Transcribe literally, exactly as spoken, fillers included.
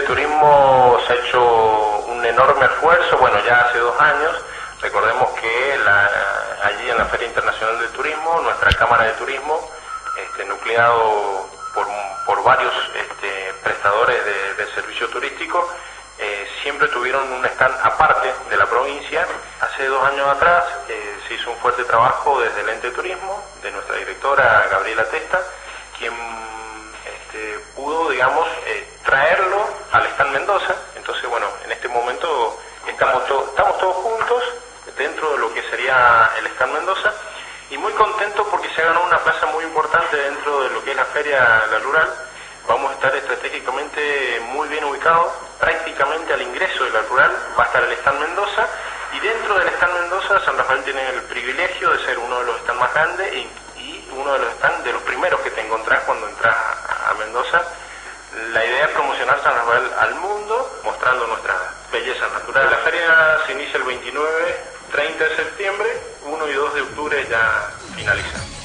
Turismo se ha hecho un enorme esfuerzo, bueno, ya hace dos años. Recordemos que la, allí en la Feria Internacional de Turismo, nuestra Cámara de Turismo, este, nucleado por, por varios este, prestadores de, de servicio turístico, eh, siempre tuvieron un stand aparte de la provincia. Hace dos años atrás eh, se hizo un fuerte trabajo desde el ente de turismo, de nuestra directora Gabriela Testa, quien este, pudo, digamos, eh, traerlo al stand Mendoza. Entonces, bueno, en este momento estamos, to estamos todos juntos dentro de lo que sería el stand Mendoza, y muy contentos porque se ha ganado una plaza muy importante dentro de lo que es la Feria La Rural. Vamos a estar estratégicamente muy bien ubicados, prácticamente al ingreso de La Rural va a estar el stand Mendoza, y dentro del stand Mendoza San Rafael tiene el privilegio de ser uno de los stands más grandes y, y uno de los stands de los primeros que te encontrás cuando entras a, a Mendoza. La idea es promocionar San Rafael al mundo, mostrando nuestra belleza natural. La feria se inicia el veintinueve, treinta de septiembre, uno y dos de octubre ya finaliza.